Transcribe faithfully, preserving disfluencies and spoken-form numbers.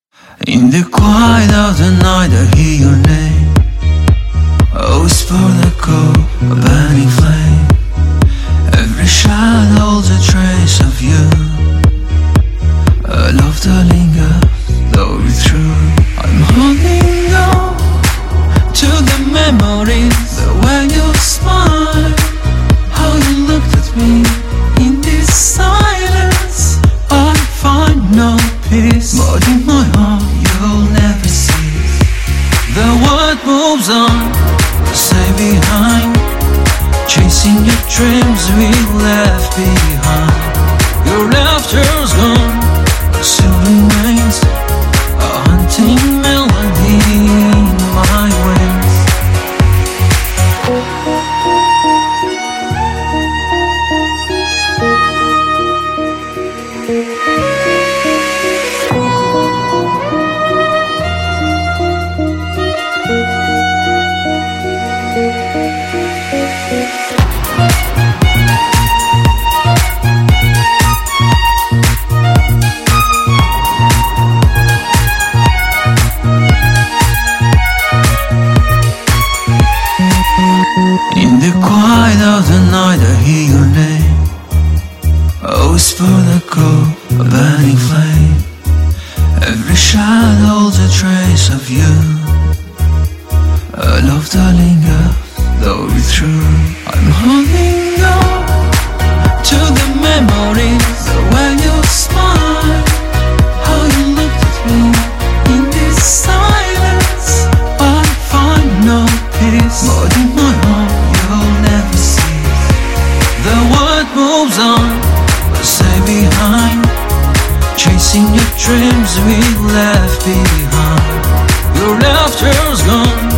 In the quiet of the night I hear your name, a whisper that calls, a burning flame. Every shadow holds a trace of you, a love that lingers, though it's true. I'm holding on to the memories, the way you smile, how you looked at me in this silence. I find no peace, but in my heart you'll never cease. The world moves on, we stay behind, chasing your dreams we left behind. Your laughter's gone, but still remains a haunting melody in my wings. In the quiet of the night I hear your name, a whisper that calls, a burning flame. Every shadow holds a trace of you, a love that lingers, though it's true. I'm holding on to the memories, the way you smile, how you looked at me in this silence. I find no peace, but in my heart you'll never cease. The world moves on, but stay behind, chasing your dreams we left behind. Your laughter's gone,